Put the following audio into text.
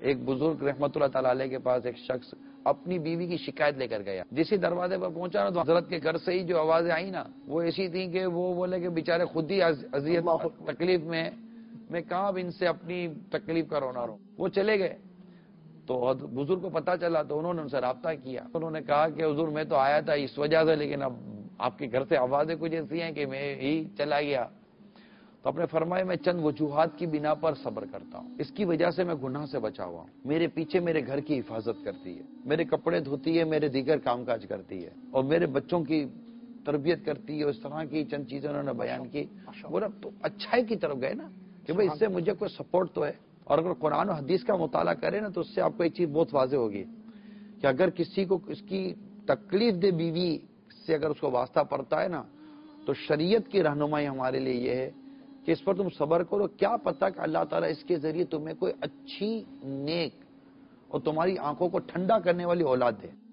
ایک بزرگ رحمت اللہ تعالی علیہ کے پاس ایک شخص اپنی بیوی کی شکایت لے کر گیا. جسی دروازے پر پہنچا نا تو حضرت کے گھر سے ہی جو آوازیں آئی نا وہ ایسی تھیں کہ وہ بولے کہ بیچارے خود ہی اذیت تکلیف میں کہاں اب ان سے اپنی تکلیف کا رونا رو. وہ چلے گئے تو بزرگ کو پتا چلا تو انہوں نے ان سے رابطہ کیا. انہوں نے کہا کہ حضور میں تو آیا تھا اس وجہ سے، لیکن اب آپ کے گھر سے آوازیں کچھ ایسی ہیں کہ میں ہی چلا گیا. تو آپ نے فرمایا میں چند وجوہات کی بنا پر صبر کرتا ہوں، اس کی وجہ سے میں گناہ سے بچا ہوا ہوں. میرے پیچھے میرے گھر کی حفاظت کرتی ہے، میرے کپڑے دھوتی ہے، میرے دیگر کام کاج کرتی ہے، اور میرے بچوں کی تربیت کرتی ہے. اس طرح کی چند چیزیں انہوں نے بیان کی. بولا تو اچھائی کی طرف گئے نا کہ بھئی اس سے مجھے کوئی سپورٹ تو ہے. اور اگر قرآن و حدیث کا مطالعہ کرے نا تو اس سے آپ کو ایک چیز بہت واضح ہوگی کہ اگر کسی کو اس کی تکلیف دہ بیوی سے اگر اس کو واسطہ پڑتا ہے نا تو شریعت کی رہنمائی ہمارے لیے یہ ہے کہ اس پر تم صبر کرو. کیا پتہ کہ اللہ تعالیٰ اس کے ذریعے تمہیں کوئی اچھی نیک اور تمہاری آنکھوں کو ٹھنڈا کرنے والی اولاد دے.